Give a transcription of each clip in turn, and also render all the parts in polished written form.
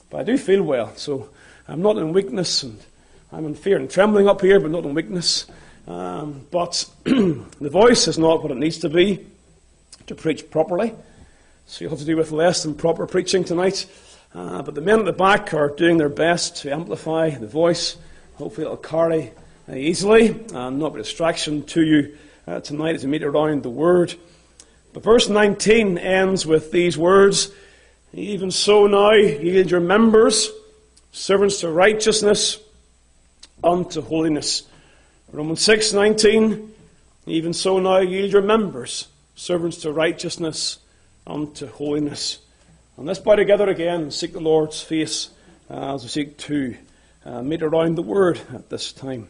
But I do feel well, so I'm not in weakness, and I'm in fear and trembling up here, but not in weakness. But the voice is not what it needs to be to preach properly. So you'll have to do with less than proper preaching tonight. But the men at the back are doing their best to amplify the voice. Hopefully it'll carry easily and not be a distraction to you tonight as we meet around the Word. But verse 19 ends with these words, "Even so now yield your members, servants to righteousness, unto holiness." Romans 6:19, "Even so now yield your members, servants to righteousness, unto holiness." And let's bow together again and seek the Lord's face as we seek to meet around the Word at this time.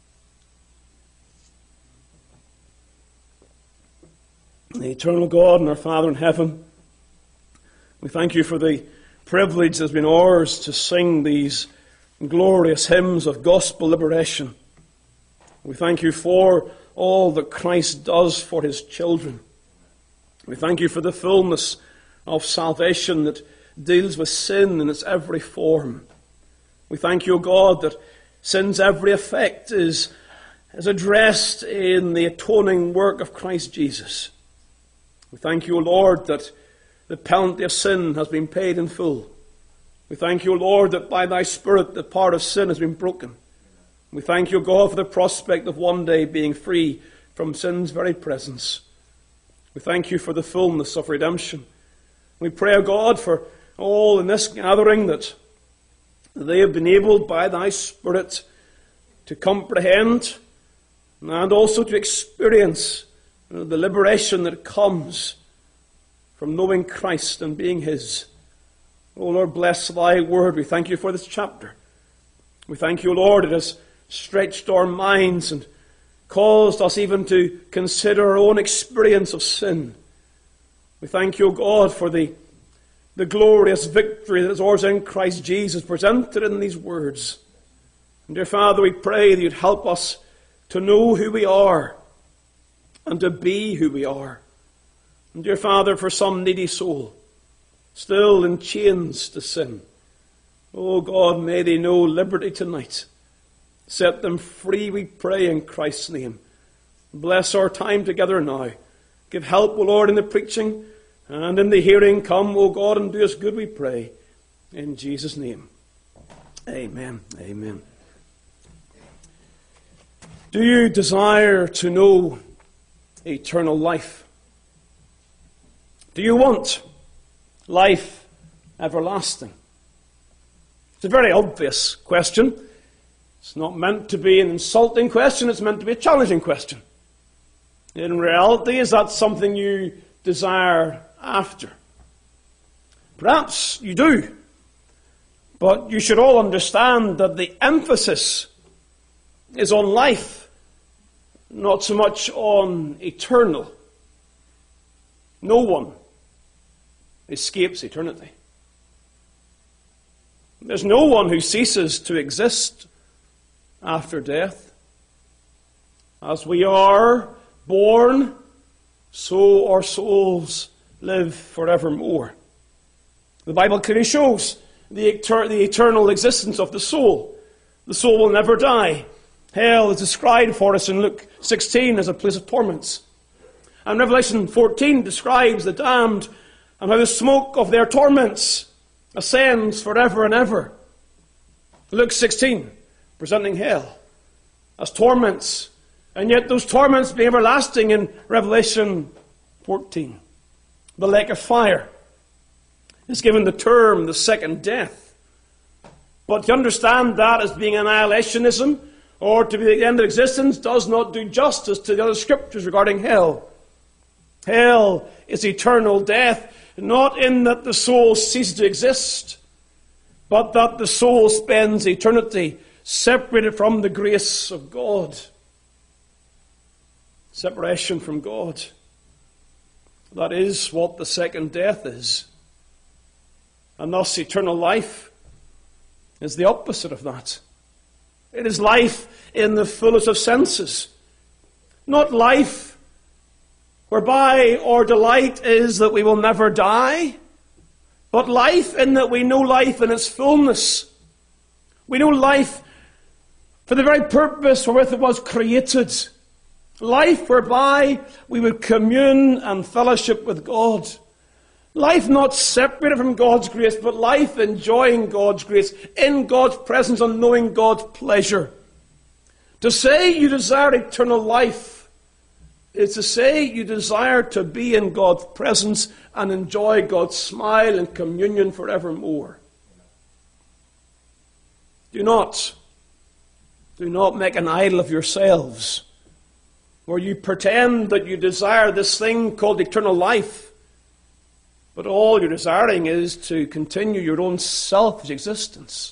The eternal God and our Father in heaven, we thank you for the privilege that has been ours to sing these glorious hymns of gospel liberation. We thank you for all that Christ does for his children. We thank you for the fullness of salvation that deals with sin in its every form. We thank you, O God, that sin's every effect is addressed in the atoning work of Christ Jesus. We thank you, O Lord, that the penalty of sin has been paid in full. We thank you, O Lord, that by thy Spirit the power of sin has been broken. We thank you, O God, for the prospect of one day being free from sin's very presence. We thank you for the fullness of redemption. We pray, O God, for all in this gathering that they have been able by thy Spirit to comprehend and also to experience the liberation that comes from knowing Christ and being his. O Lord, bless thy word. We thank you for this chapter. We thank you, Lord, it has stretched our minds and caused us even to consider our own experience of sin. We thank you, God, for the glorious victory that is ours in Christ Jesus presented in these words. And dear Father, we pray that you'd help us to know who we are and to be who we are. And dear Father, for some needy soul, still in chains to sin, oh God, may they know liberty tonight. Set them free, we pray, in Christ's name. Bless our time together now. Give help, O Lord, in the preaching and in the hearing. Come, O God, and do us good, we pray. In Jesus' name. Amen. Amen. Do you desire to know eternal life? Do you want life everlasting? It's a very obvious question. It's not meant to be an insulting question, it's meant to be a challenging question. In reality, is that something you desire after? Perhaps you do, but you should all understand that the emphasis is on life, not so much on eternal. No one escapes eternity. There's no one who ceases to exist after death. As we are born, so our souls live forevermore. The Bible clearly shows the eternal existence of the soul. The soul will never die. Hell is described for us in Luke 16 as a place of torments. And Revelation 14 describes the damned and how the smoke of their torments ascends forever and ever. Luke 16, presenting hell as torments, and yet those torments being everlasting in Revelation 14. The lake of fire is given the term the second death. But to understand that as being annihilationism or to be the end of existence does not do justice to the other scriptures regarding hell. Hell is eternal death, not in that the soul ceases to exist, but that the soul spends eternity separated from the grace of God. Separation from God. That is what the second death is. And thus eternal life is the opposite of that. It is life in the fullest of senses. Not life whereby our delight is that we will never die, but life in that we know life in its fullness. We know life for the very purpose wherewith it was created. Life whereby we would commune and fellowship with God. Life not separated from God's grace, but life enjoying God's grace, in God's presence and knowing God's pleasure. To say you desire eternal life is to say you desire to be in God's presence and enjoy God's smile and communion forevermore. Do not make an idol of yourselves, where you pretend that you desire this thing called eternal life, but all you're desiring is to continue your own selfish existence.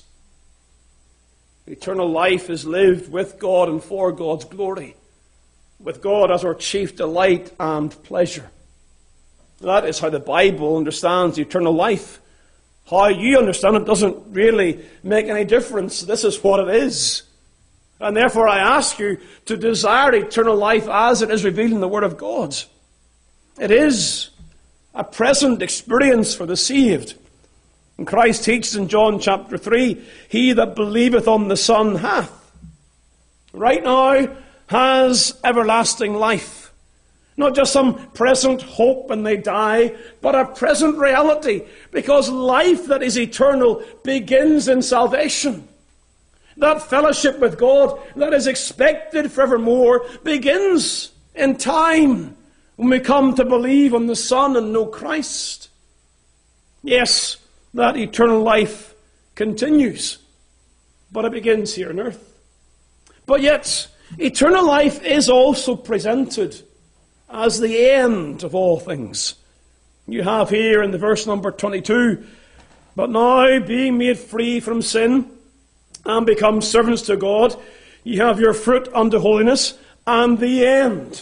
Eternal life is lived with God and for God's glory, with God as our chief delight and pleasure. That is how the Bible understands eternal life. How you understand it doesn't really make any difference. This is what it is. And therefore I ask you to desire eternal life as it is revealed in the Word of God. It is a present experience for the saved. And Christ teaches in John chapter 3, he that believeth on the Son hath, right now, has everlasting life. Not just some present hope when they die, but a present reality. Because life that is eternal begins in salvation. That fellowship with God that is expected forevermore begins in time when we come to believe on the Son and know Christ. Yes, that eternal life continues, but it begins here on earth. But yet, eternal life is also presented as the end of all things. You have here in the verse number 22, but now being made free from sin and become servants to God, ye have your fruit unto holiness, and the end,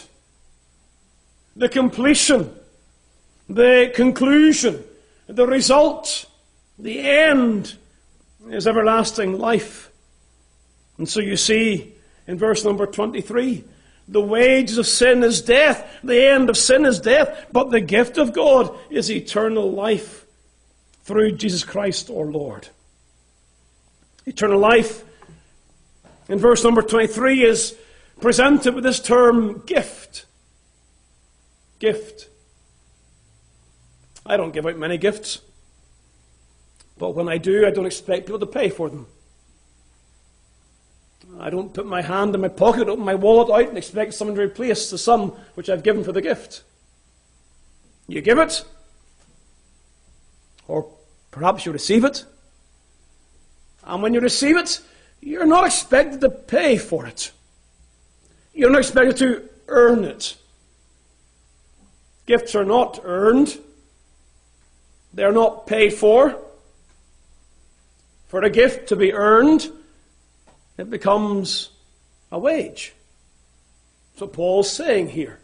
the completion, the conclusion, the result, the end is everlasting life. And so you see in verse number 23, the wages of sin is death, the end of sin is death, but the gift of God is eternal life through Jesus Christ our Lord. Eternal life, in verse number 23, is presented with this term, gift. Gift. I don't give out many gifts, but when I do, I don't expect people to pay for them. I don't put my hand in my pocket, open my wallet out, and expect someone to replace the sum which I've given for the gift. You give it, or perhaps you receive it. And when you receive it, you're not expected to pay for it. You're not expected to earn it. Gifts are not earned. They're not paid for. For a gift to be earned, it becomes a wage. That's what Paul's saying here.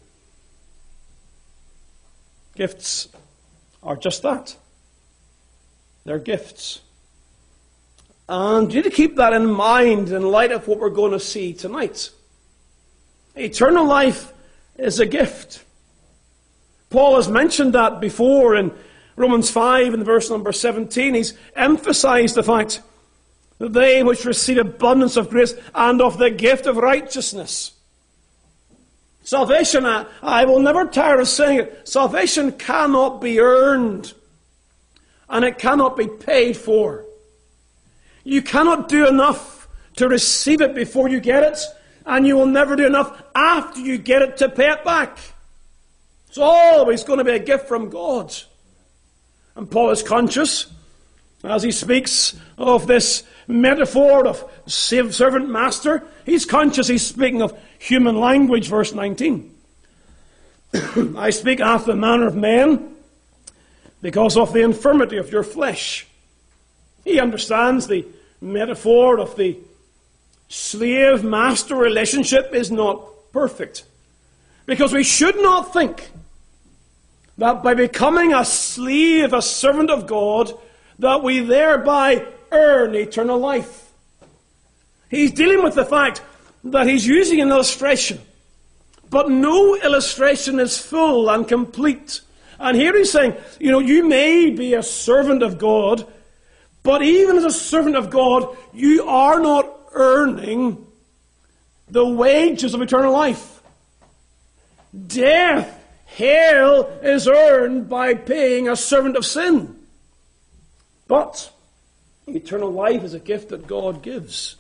Gifts are just that. They're gifts. And you need to keep that in mind in light of what we're going to see tonight. Eternal life is a gift. Paul has mentioned that before in Romans 5 and verse number 17. He's emphasized the fact that they which receive abundance of grace and of the gift of righteousness. Salvation, I will never tire of saying it, salvation cannot be earned. And it cannot be paid for. You cannot do enough to receive it before you get it, and you will never do enough after you get it to pay it back. It's always going to be a gift from God. And Paul is conscious, as he speaks of this metaphor of servant master, he's conscious he's speaking of human language, verse 19. I speak after the manner of men, because of the infirmity of your flesh. He understands the metaphor of the slave-master relationship is not perfect. Because we should not think that by becoming a slave, a servant of God, that we thereby earn eternal life. He's dealing with the fact that he's using an illustration. But no illustration is full and complete And here he's saying, you may be a servant of God, but even as a servant of God, you are not earning the wages of eternal life. Death, hell, is earned by being a servant of sin. But eternal life is a gift that God gives.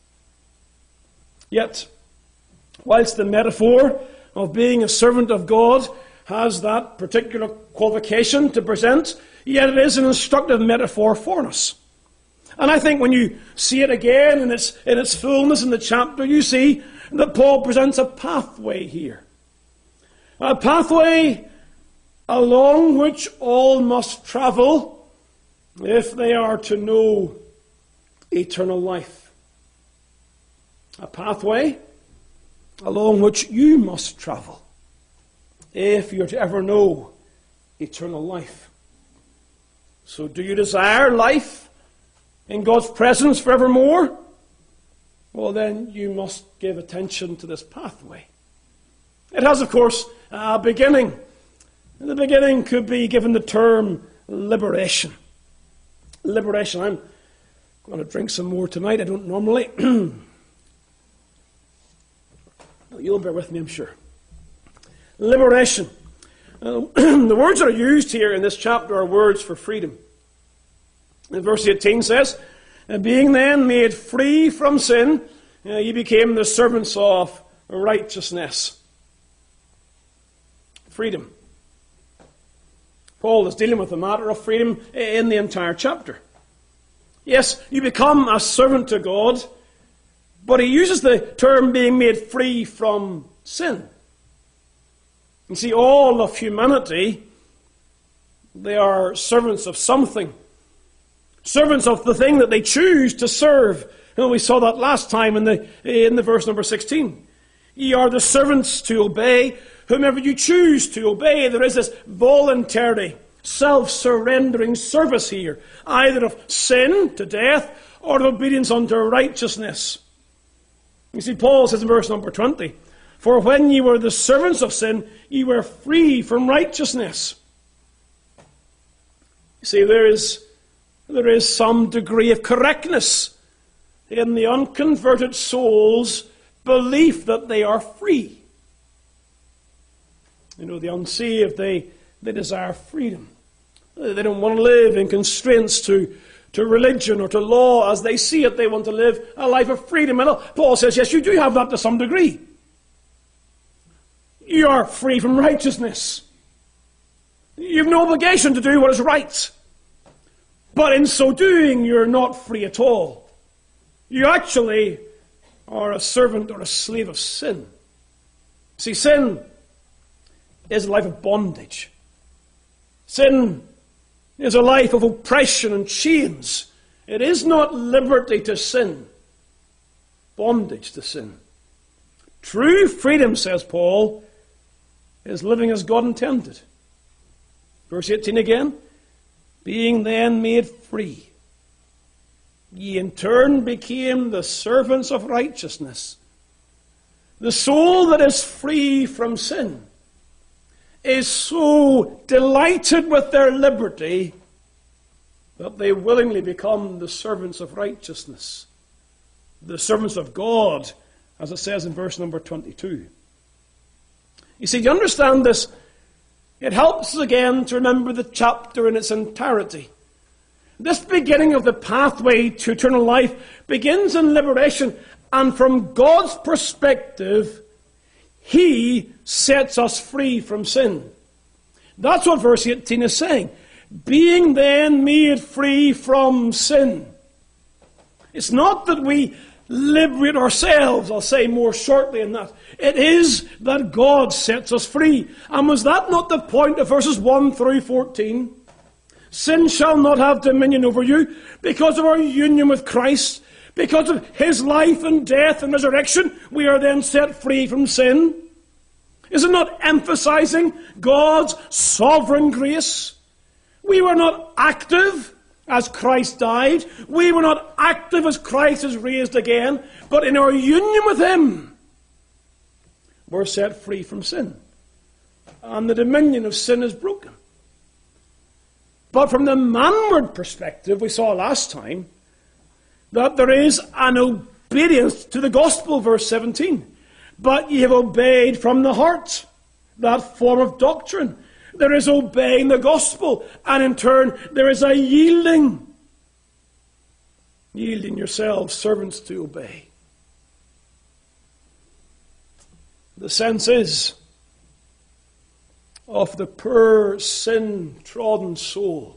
Yet, whilst the metaphor of being a servant of God has that particular qualification to present, yet it is an instructive metaphor for us. And I think when you see it again in its fullness in the chapter, you see that Paul presents a pathway here. A pathway along which all must travel if they are to know eternal life. A pathway along which you must travel if you're to ever know eternal life. So do you desire life in God's presence forevermore? Well, then you must give attention to this pathway. It has, of course, a beginning. And the beginning could be given the term liberation. Liberation. I'm going to drink some more tonight. I don't normally. You'll bear with me, I'm sure. Liberation. The words that are used here in this chapter are words for freedom. In verse 18 says, being then made free from sin, ye became the servants of righteousness. Freedom. Paul is dealing with the matter of freedom in the entire chapter. Yes, you become a servant to God, but he uses the term being made free from sin. You see, all of humanity, they are servants of something. Servants of the thing that they choose to serve. We saw that last time in the verse number 16. Ye are the servants to obey whomever you choose to obey. There is this voluntary, self-surrendering service here, either of sin to death or of obedience unto righteousness. You see, Paul says in verse number 20, for when ye were the servants of sin, ye were free from righteousness. You see, there is some degree of correctness in the unconverted soul's belief that they are free. The unsaved, they desire freedom. They don't want to live in constraints to religion or to law as they see it. They want to live a life of freedom. And Paul says, yes, you do have that to some degree. You are free from righteousness. You have no obligation to do what is right. But in so doing, you're not free at all. You actually are a servant or a slave of sin. See, sin is a life of bondage. Sin is a life of oppression and chains. It is not liberty to sin, bondage to sin. True freedom, says Paul, is living as God intended. Verse 18 again, being then made free, ye in turn became the servants of righteousness. The soul that is free from sin is so delighted with their liberty that they willingly become the servants of righteousness, the servants of God, as it says in verse number 22. You see, you understand this, it helps us again to remember the chapter in its entirety. This beginning of the pathway to eternal life begins in liberation, and from God's perspective, He sets us free from sin. That's what verse 18 is saying. Being then made free from sin. It's not that we liberate ourselves, I'll say more shortly in that. It is that God sets us free. And was that not the point of verses 1 through 14? Sin shall not have dominion over you because of our union with Christ. Because of His life and death and resurrection, we are then set free from sin. Is it not emphasizing God's sovereign grace? We were not active as Christ died. We were not active as Christ is raised again. But in our union with Him, we're set free from sin. And the dominion of sin is broken. But from the manward perspective, we saw last time that there is an obedience to the gospel, verse 17. But ye have obeyed from the heart, that form of doctrine. There is obeying the gospel, and in turn there is a yielding. Yielding yourselves, servants, to obey. The sense is of the poor, sin-trodden soul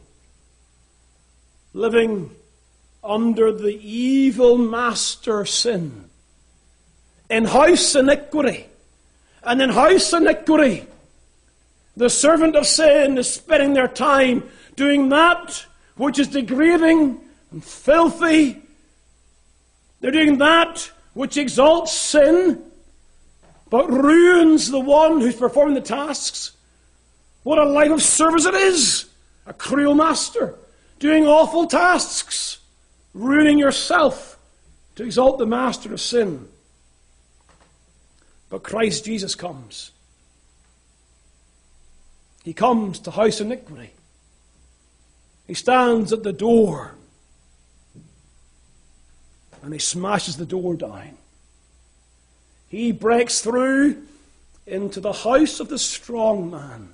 living under the evil master sin, in house iniquity. And in house iniquity, the servant of sin is spending their time doing that which is degrading and filthy. They're doing that which exalts sin, but ruins the one who's performing the tasks. What a life of service it is! A cruel master, doing awful tasks, ruining yourself to exalt the master of sin. But Christ Jesus comes. He comes to house iniquity. He stands at the door and he smashes the door down. He breaks through into the house of the strong man.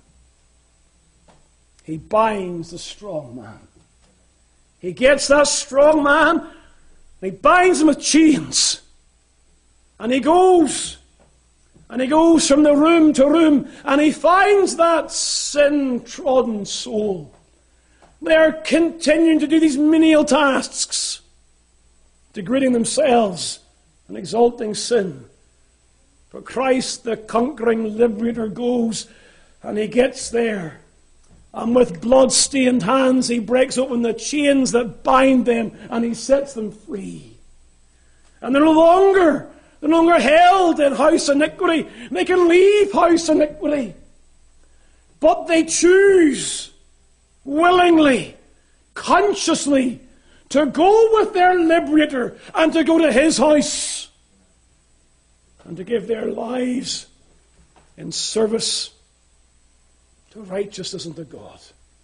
He binds the strong man. He gets that strong man and he binds him with chains. And he goes from the room to room, and he finds that sin-trodden soul. They're continuing to do these menial tasks, degrading themselves and exalting sin. But Christ, the conquering liberator, goes and he gets there. And with blood-stained hands, he breaks open the chains that bind them and he sets them free. And they're no longer held in house iniquity. They can leave house iniquity. But they choose willingly, consciously, to go with their liberator and to go to his house and to give their lives in service to righteousness and to God.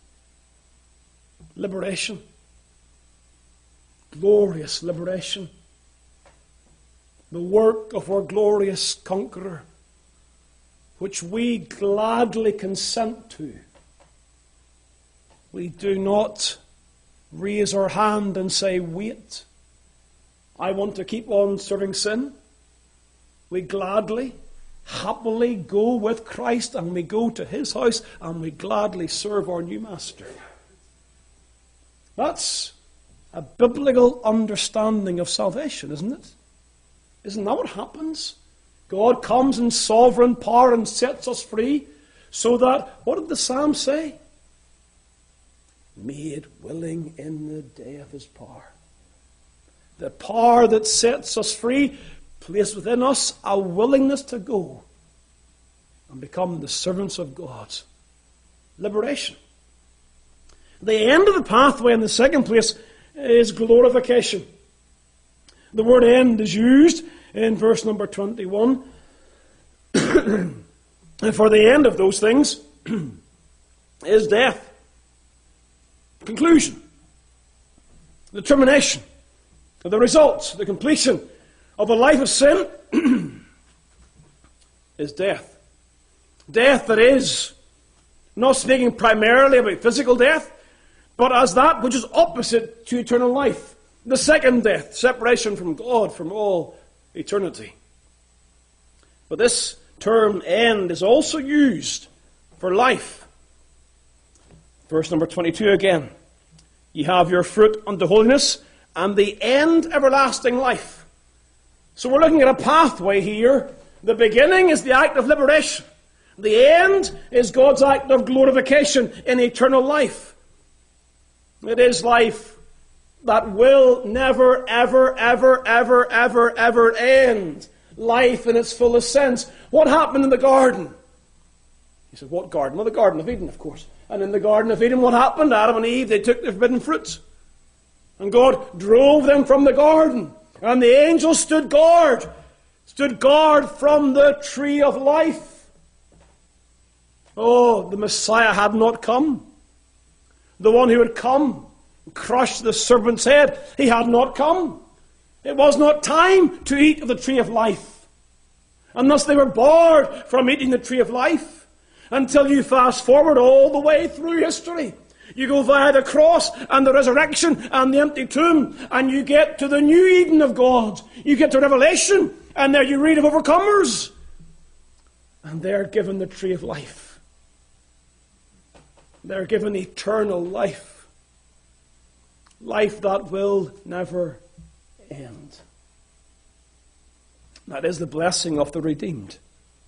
Liberation. Glorious liberation. The work of our glorious conqueror, which we gladly consent to. We do not raise our hand and say, wait, I want to keep on serving sin. We gladly, happily go with Christ and we go to his house and we gladly serve our new master. That's a biblical understanding of salvation, isn't it? Isn't that what happens? God comes in sovereign power and sets us free so that, what did the psalm say? Made willing in the day of his power. The power that sets us free placed within us a willingness to go and become the servants of God. Liberation. The end of the pathway in the second place is glorification. The word end is used in verse number 21. And for the end of those things is death. Conclusion. The termination. The results, the completion of a life of sin is death. Death that is, not speaking primarily about physical death, but as that which is opposite to eternal life. The second death, separation from God from all eternity. But this term end is also used for life. Verse number 22 again. Ye have your fruit unto holiness, and the end everlasting life. So we're looking at a pathway here. The beginning is the act of liberation. The end is God's act of glorification in eternal life. It is life that will never, ever, ever, ever, ever, ever end. Life in its fullest sense. What happened in the garden? You said, what garden? Well, the Garden of Eden, of course. And in the Garden of Eden, what happened? Adam and Eve, they took the forbidden fruits. And God drove them from the garden. And the angels stood guard from the tree of life. Oh, the Messiah had not come. the one who would come and crush the serpent's head, he had not come. It was not time to eat of the tree of life. And thus they were barred from eating the tree of life until you fast forward all the way through history. You go via the cross and the resurrection and the empty tomb, and you get to the new Eden of God. You get to Revelation, and there you read of overcomers. And they're given the tree of life. They're given eternal life. Life that will never end. That is the blessing of the redeemed.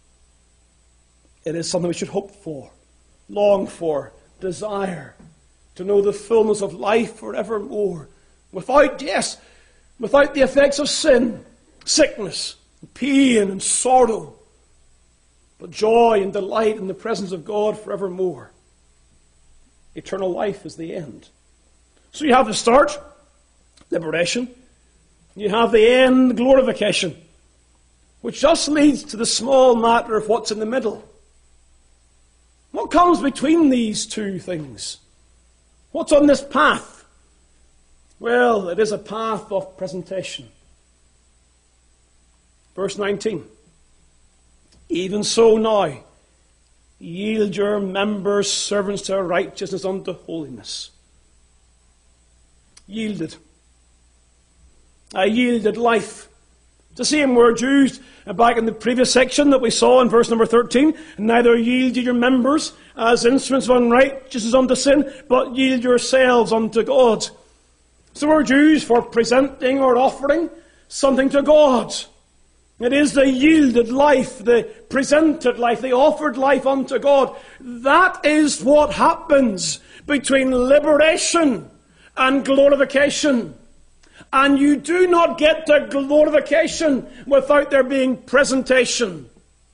It is something we should hope for, long for, desire, to know the fullness of life forevermore, without the effects of sin, sickness, pain and sorrow, but joy and delight in the presence of God forevermore. Eternal life is the end. So you have the start, liberation. You have the end, glorification, which just leads to the small matter of what's in the middle. What comes between these two things? What's on this path? Well, it is a path of presentation. Verse 19. Even so now, yield your members servants to righteousness unto holiness. Yielded. A yielded life. The same word used back in the previous section that we saw in verse number 13. Neither yield ye your members as instruments of unrighteousness unto sin, but yield yourselves unto God. It's the word used for presenting or offering something to God. It is the yielded life, the presented life, the offered life unto God. That is what happens between liberation and glorification. And you do not get to glorification without there being presentation.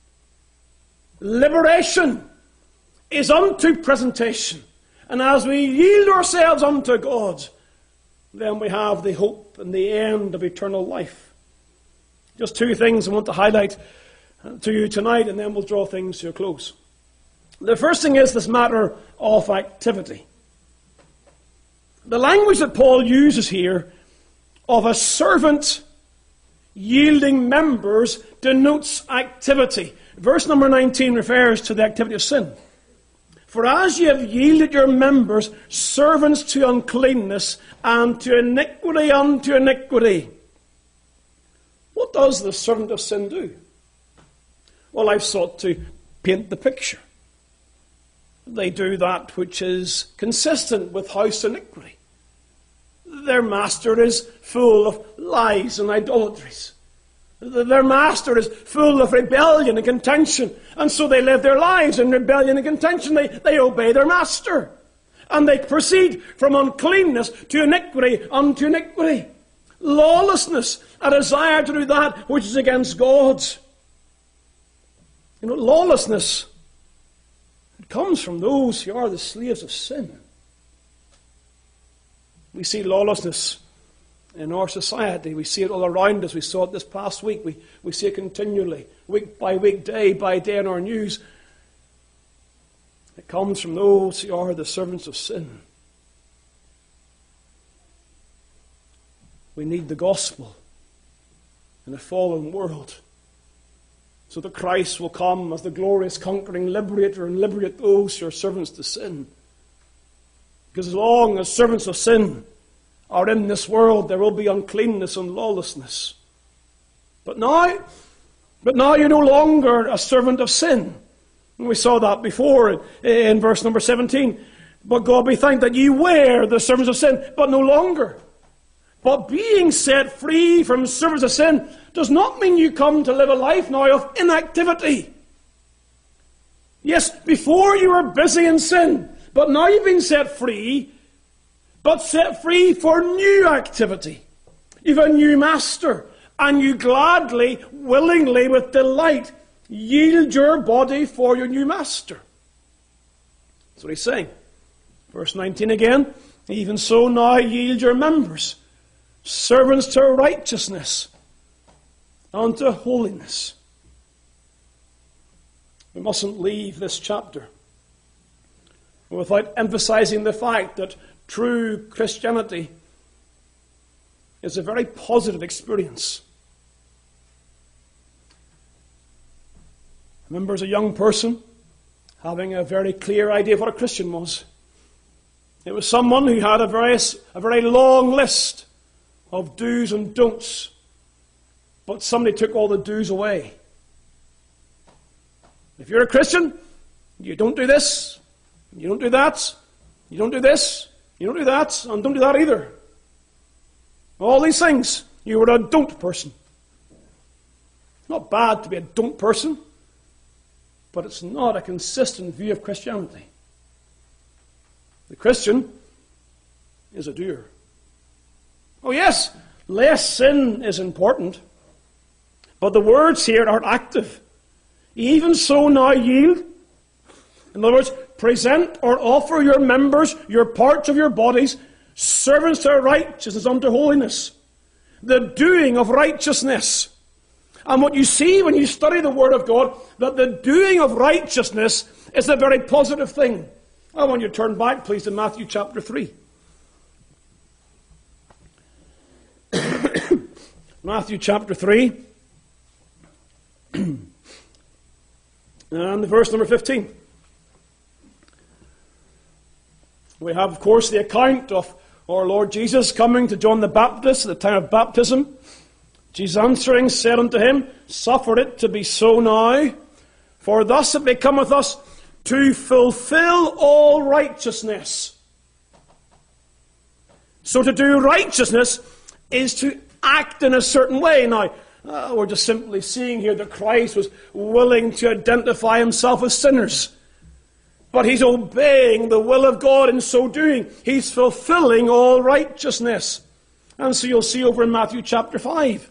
Liberation is unto presentation. And as we yield ourselves unto God, then we have the hope and the end of eternal life. Just two things I want to highlight to you tonight, and then we'll draw things to a close. The first thing is this matter of activity. The language that Paul uses here of a servant yielding members denotes activity. Verse number 19 refers to the activity of sin. For as ye have yielded your members servants to uncleanness and to iniquity unto iniquity. What does the servant of sin do? Well, I've sought to paint the picture. They do that which is consistent with house iniquity. Their master is full of lies and idolatries. Their master is full of rebellion and contention. And so they live their lives in rebellion and contention. They obey their master. And they proceed from uncleanness to iniquity unto iniquity. Lawlessness, a desire to do that which is against God. You know, lawlessness, it comes from those who are the slaves of sin. We see lawlessness in our society. We see it all around us. We saw it this past week. We see it continually, week by week, day by day in our news. It comes from those who are the servants of sin. We need the gospel in a fallen world so that Christ will come as the glorious conquering liberator and liberate those who are servants to sin. Because as long as servants of sin are in this world, there will be uncleanness and lawlessness. But now you're no longer a servant of sin. And we saw that before in verse number 17. But God be thanked that ye were the servants of sin, but no longer. But being set free from servants of sin does not mean you come to live a life now of inactivity. Yes, before you were busy in sin, but now you've been set free, but set free for new activity. You've a new master, and you gladly, willingly, with delight, yield your body for your new master. That's what he's saying. Verse 19 again, even so now yield your members, servants to righteousness, unto holiness. We mustn't leave this chapter without emphasizing the fact that true Christianity is a very positive experience. I remember as a young person having a very clear idea of what a Christian was. It was someone who had a very long list of do's and don'ts, but somebody took all the do's away. If you're a Christian, you don't do this, you don't do that, you don't do this, you don't do that, and don't do that either. All these things, you were a don't person. It's not bad to be a don't person, but it's not a consistent view of Christianity. The Christian is a doer. Oh yes, less sin is important, but the words here are active. Even so now yield. In other words, present or offer your members, your parts of your bodies, servants to righteousness unto holiness. The doing of righteousness. And what you see when you study the Word of God, that the doing of righteousness is a very positive thing. I want you to turn back, please, to Matthew chapter 3. Matthew chapter 3. And verse number 15. We have, of course, the account of our Lord Jesus coming to John the Baptist at the time of baptism. Jesus answering said unto him, Suffer it to be so now, for thus it becometh us to fulfill all righteousness. So to do righteousness is to act in a certain way. Now, we're just simply seeing here that Christ was willing to identify himself as sinners. But he's obeying the will of God in so doing. He's fulfilling all righteousness. And so you'll see over in Matthew chapter 5.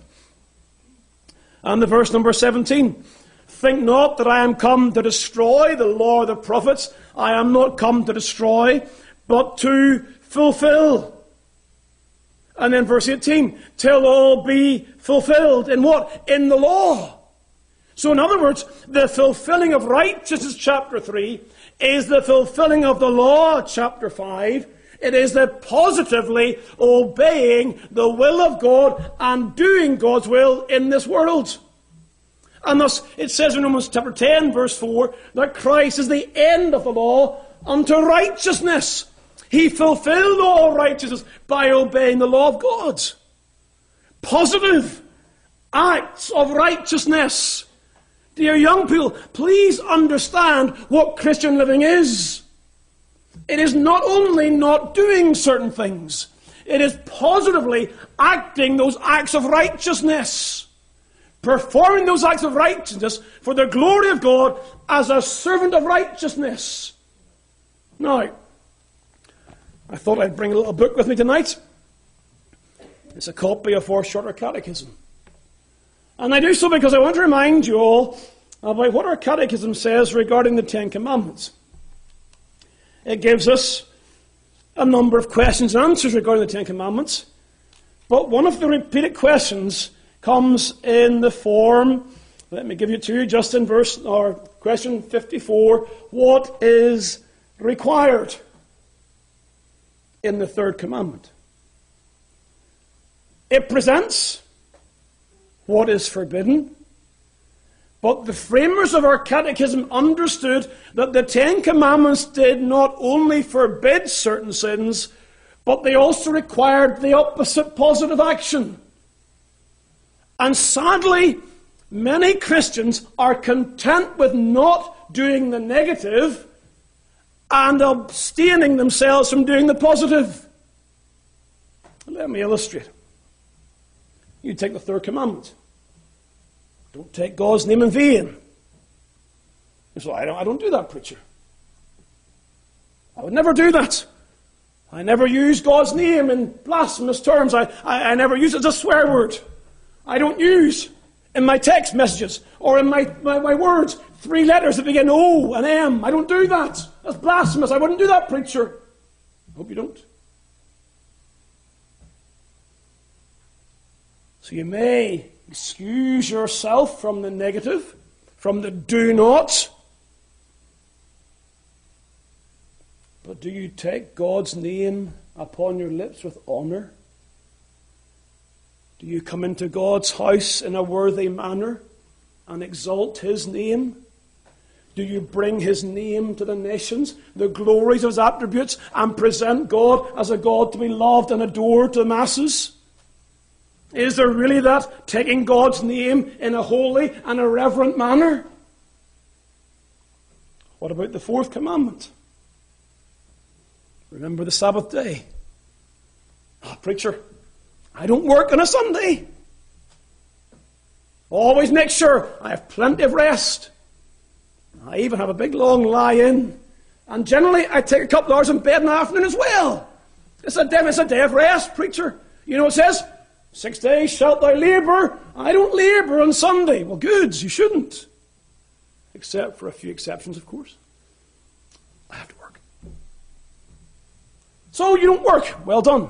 And the verse number 17. Think not that I am come to destroy the law of the prophets. I am not come to destroy, but to fulfill. And then verse 18. Till all be fulfilled. In what? In the law. So in other words, the fulfilling of righteousness, chapter 3, is the fulfilling of the law, chapter 5. It is the positively obeying the will of God and doing God's will in this world. And thus, it says in Romans chapter 10, verse 4, that Christ is the end of the law unto righteousness. He fulfilled all righteousness by obeying the law of God. Positive acts of righteousness. Dear young people, please understand what Christian living is. It is not only not doing certain things, it is positively acting those acts of righteousness. Performing those acts of righteousness for the glory of God as a servant of righteousness. Now, I thought I'd bring a little book with me tonight. It's a copy of our Shorter Catechism. And I do so because I want to remind you all about what our Catechism says regarding the Ten Commandments. It gives us a number of questions and answers regarding the Ten Commandments. But one of the repeated questions comes in the form, let me give it to you, just in question 54, what is required in the third commandment? It presents what is forbidden, but the framers of our catechism understood that the Ten Commandments did not only forbid certain sins, but they also required the opposite positive action. And sadly, many Christians are content with not doing the negative and abstaining themselves from doing the positive. Let me illustrate. You take the third commandment. Don't take God's name in vain. So I don't do that, preacher. I would never do that. I never use God's name in blasphemous terms. I never use it as a swear word. I don't use in my text messages or in my words 3 letters that begin O and M. I don't do that. That's blasphemous. I wouldn't do that, preacher. I hope you don't. So you may excuse yourself from the negative, from the do not. But do you take God's name upon your lips with honour? Do you come into God's house in a worthy manner and exalt his name? Do you bring his name to the nations, the glories of his attributes, and present God as a God to be loved and adored to the masses? Is there really that, taking God's name in a holy and a reverent manner? What about the fourth commandment? Remember the Sabbath day. Oh, preacher, I don't work on a Sunday. Always make sure I have plenty of rest. I even have a big long lie-in. And generally I take a couple of hours in bed in the afternoon as well. It's a day of rest, preacher. You know it says, 6 days shalt thou labour. I don't labour on Sunday. Well, good, you shouldn't. Except for a few exceptions, of course. I have to work. So you don't work. Well done.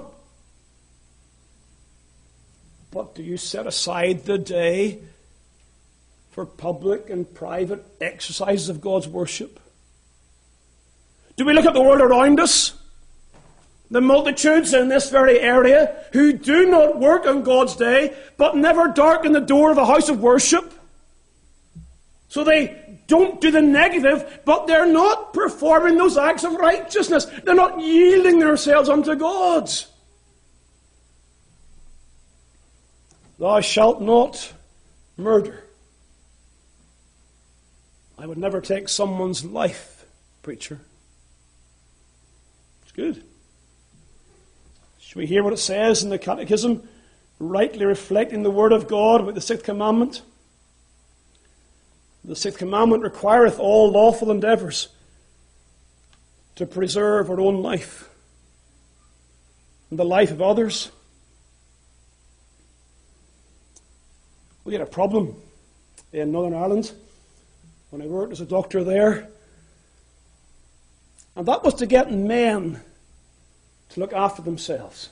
But do you set aside the day for public and private exercises of God's worship? Do we look at the world around us? The multitudes in this very area who do not work on God's day, but never darken the door of a house of worship. So they don't do the negative, but they're not performing those acts of righteousness. They're not yielding themselves unto God. Thou shalt not murder. I would never take someone's life, preacher. It's good. Should we hear what it says in the Catechism, rightly reflecting the Word of God about the sixth commandment? The sixth commandment requireth all lawful endeavours to preserve our own life and the life of others. We had a problem in Northern Ireland when I worked as a doctor there. And that was to get men to look after themselves.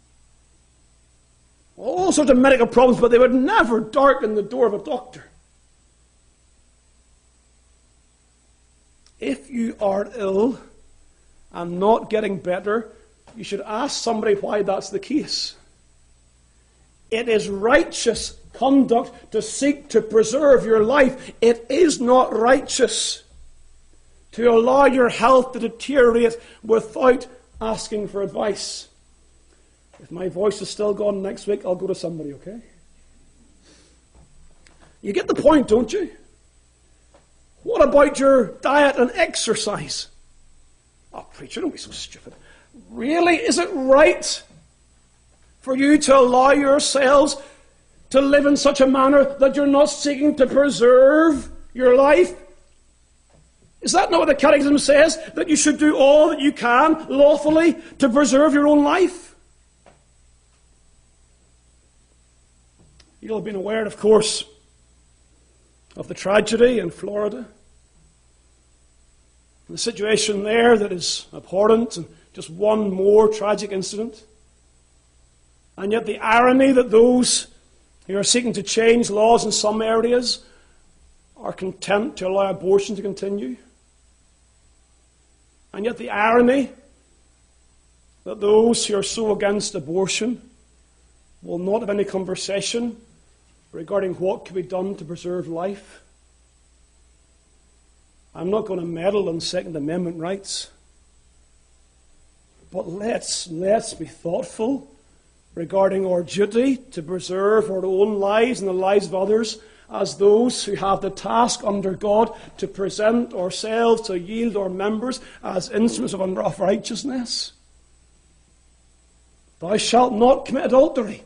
All sorts of medical problems, but they would never darken the door of a doctor. If you are ill and not getting better, you should ask somebody why that's the case. It is righteous conduct to seek to preserve your life. It is not righteous to allow your health to deteriorate without asking for advice. If my voice is still gone next week, I'll go to somebody, okay? You get the point, don't you? What about your diet and exercise? Oh, preacher, don't be so stupid. Really? Is it right for you to allow yourselves to live in such a manner that you're not seeking to preserve your life? Is that not what the Catechism says? That you should do all that you can lawfully to preserve your own life? You'll have been aware, of course, of the tragedy in Florida. The situation there that is abhorrent, and just one more tragic incident. And yet the irony that those who are seeking to change laws in some areas are content to allow abortion to continue. And yet the irony that those who are so against abortion will not have any conversation regarding what can be done to preserve life. I'm not going to meddle on Second Amendment rights. But let's be thoughtful regarding our duty to preserve our own lives and the lives of others as those who have the task under God to present ourselves, to yield our members as instruments of righteousness. Thou shalt not commit adultery.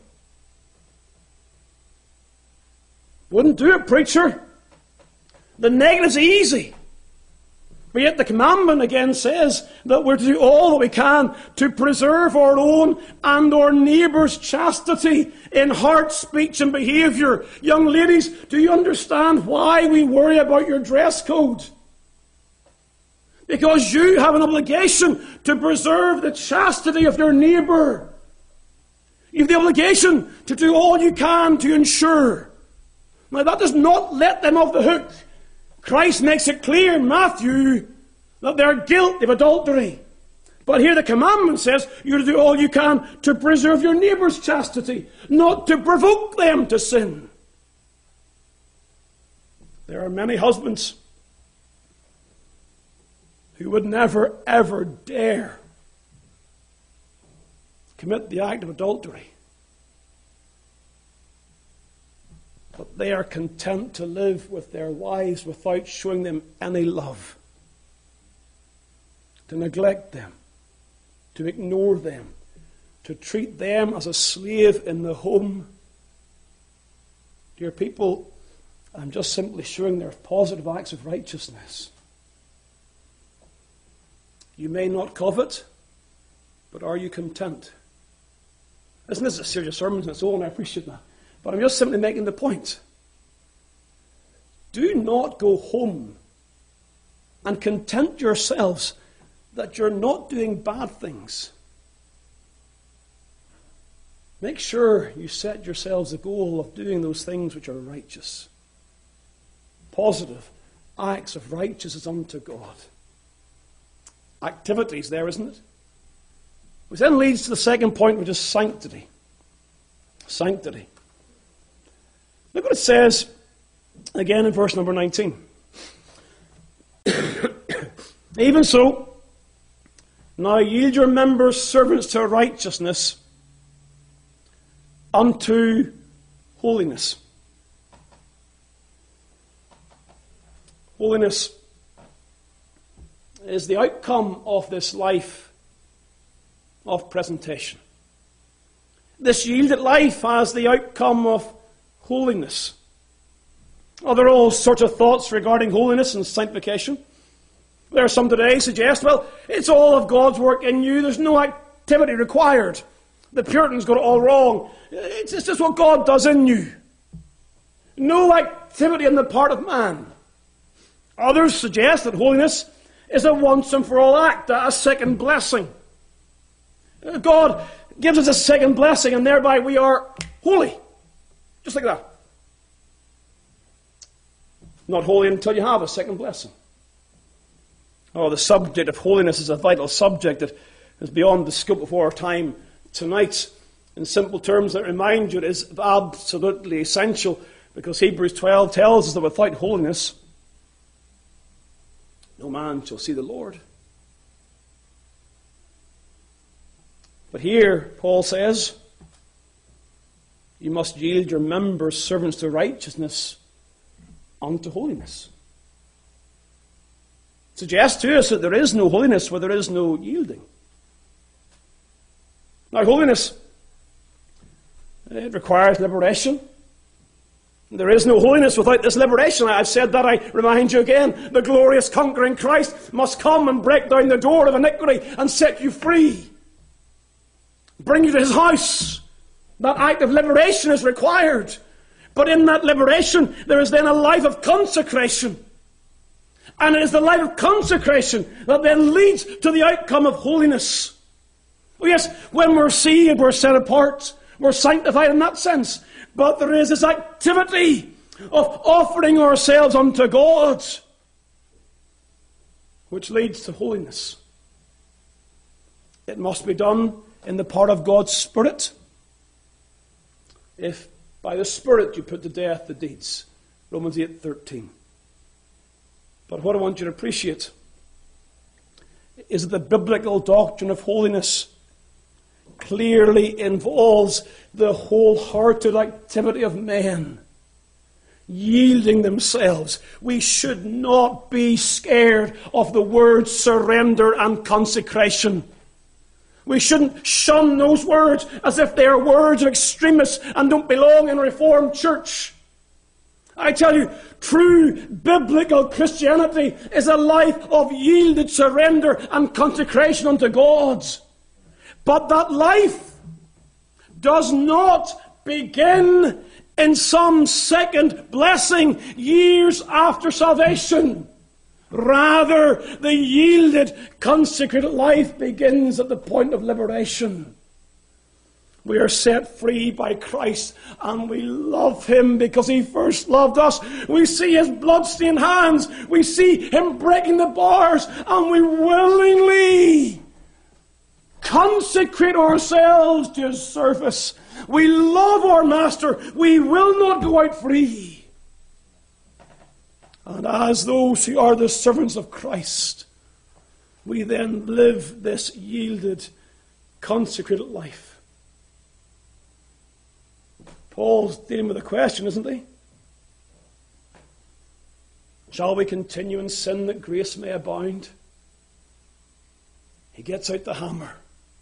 Wouldn't do it, preacher. The negative's easy. But yet the commandment again says that we're to do all that we can to preserve our own and our neighbour's chastity in heart, speech and behaviour. Young ladies, do you understand why we worry about your dress code? Because you have an obligation to preserve the chastity of your neighbour. You have the obligation to do all you can to ensure. Now that does not let them off the hook. Christ makes it clear in Matthew that they're guilty of adultery. But here the commandment says you're to do all you can to preserve your neighbour's chastity, not to provoke them to sin. There are many husbands who would never, ever dare commit the act of adultery. But they are content to live with their wives without showing them any love, to neglect them, to ignore them, to treat them as a slave in the home. Dear people, I'm just simply showing their positive acts of righteousness. You may not covet, but are you content? Isn't this a serious sermon on its own? I appreciate that. But I'm just simply making the point. Do not go home and content yourselves that you're not doing bad things. Make sure you set yourselves the goal of doing those things which are righteous. Positive acts of righteousness unto God. Activities there, isn't it? Which then leads to the second point, which is sanctity. Sanctity. Look what it says again in verse number 19. Even so, now yield your members servants to righteousness unto holiness. Holiness is the outcome of this life of presentation. This yielded life has the outcome of holiness. Oh, there are all sorts of thoughts regarding holiness and sanctification. There are some today suggest, well, it's all of God's work in you. There's no activity required. The Puritans got it all wrong. It's just what God does in you. No activity on the part of man. Others suggest that holiness is a once and for all act, a second blessing. God gives us a second blessing, and thereby we are holy. Just like that. Not holy until you have a second blessing. Oh, the subject of holiness is a vital subject that is beyond the scope of our time tonight. In simple terms, that remind you it is absolutely essential, because Hebrews 12 tells us that without holiness, no man shall see the Lord. But here, Paul says, you must yield your members servants to righteousness unto holiness. It suggests to us that there is no holiness where there is no yielding. Now, holiness, it requires liberation. There is no holiness without this liberation. I've said that, I remind you again. The glorious conquering Christ must come and break down the door of iniquity and set you free. Bring you to his house. That act of liberation is required. But in that liberation, there is then a life of consecration. And it is the life of consecration that then leads to the outcome of holiness. Oh yes, when we're saved, we're set apart. We're sanctified in that sense. But there is this activity of offering ourselves unto God, which leads to holiness. It must be done in the part of God's Spirit. If by the Spirit you put to death the deeds. Romans 8:13. But what I want you to appreciate is that the biblical doctrine of holiness clearly involves the wholehearted activity of men yielding themselves. We should not be scared of the words surrender and consecration. We shouldn't shun those words as if they are words of extremists and don't belong in a Reformed church. I tell you, true biblical Christianity is a life of yielded surrender and consecration unto God. But that life does not begin in some second blessing years after salvation. Rather, the yielded, consecrated life begins at the point of liberation. We are set free by Christ, and we love him because he first loved us. We see his blood-stained hands. We see him breaking the bars, and we willingly consecrate ourselves to His service. We love our Master. We will not go out free. And as those who are the servants of Christ, we then live this yielded, consecrated life. Paul's dealing with a question, isn't he? Shall we continue in sin that grace may abound? He gets out the hammer.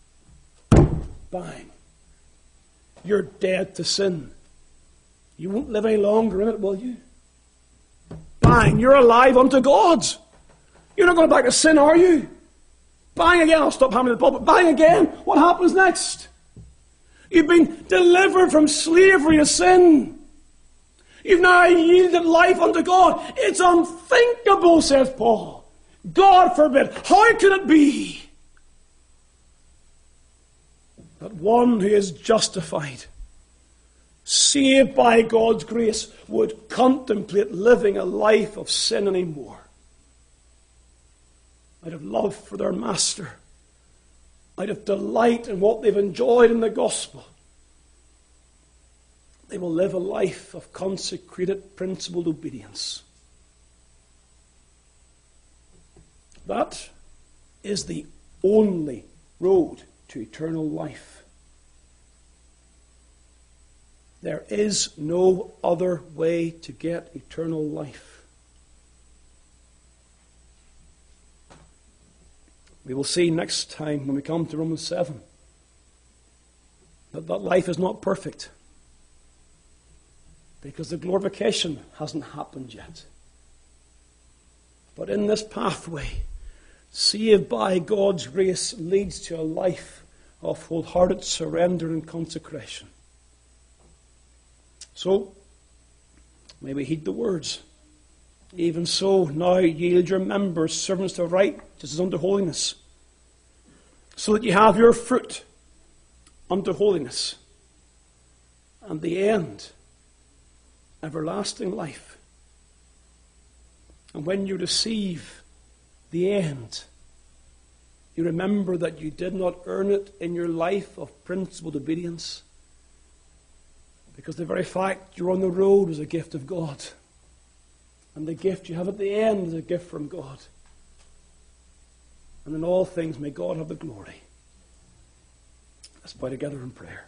Bang. You're dead to sin. You won't live any longer in it, will you? Bang. You're alive unto God. You're not going back to sin, are you? Bang again. I'll stop hammering the pulpit. Bang again. What happens next? You've been delivered from slavery to sin. You've now yielded life unto God. It's unthinkable, says Paul. God forbid. How could it be that one who is justified, saved by God's grace, would contemplate living a life of sin anymore? Out of love for their Master, out of delight in what they've enjoyed in the gospel, they will live a life of consecrated, principled obedience. That is the only road to eternal life. There is no other way to get eternal life. We will see next time when we come to Romans 7 that life is not perfect, because the glorification hasn't happened yet. But in this pathway, saved by God's grace, leads to a life of wholehearted surrender and consecration. So, may we heed the words. Even so, now yield your members servants to righteousness unto holiness, so that you have your fruit unto holiness, and the end, everlasting life. And when you receive the end, you remember that you did not earn it in your life of principled obedience, because the very fact you're on the road is a gift of God. And the gift you have at the end is a gift from God. And in all things may God have the glory. Let's bow together in prayer.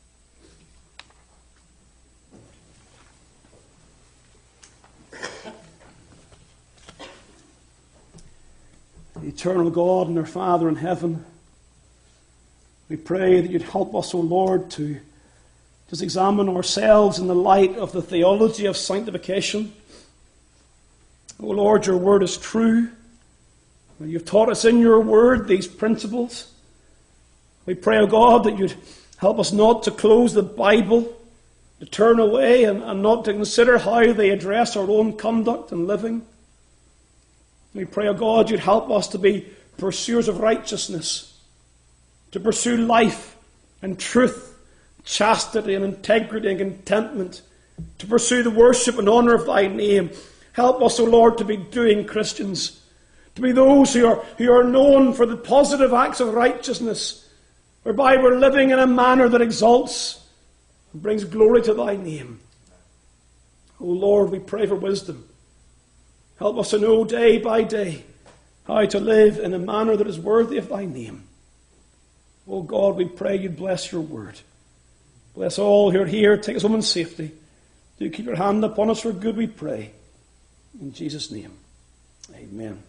Eternal God and our Father in heaven, we pray that you'd help us, O Lord, to just examine ourselves in the light of the theology of sanctification. O Lord, your word is true. You've taught us in your word these principles. We pray, O God, that you'd help us not to close the Bible, to turn away and not to consider how they address our own conduct and living. We pray, O God, you'd help us to be pursuers of righteousness, to pursue life and truth, chastity and integrity and contentment, to pursue the worship and honour of thy name. Help us, O Lord, to be doing Christians, to be those who are known for the positive acts of righteousness, whereby we're living in a manner that exalts and brings glory to thy name. O Lord, we pray for wisdom. Help us to know day by day how to live in a manner that is worthy of thy name. O God, we pray you'd bless your word. Bless all who are here. Take us home in safety. Do keep your hand upon us for good, we pray. In Jesus' name, amen.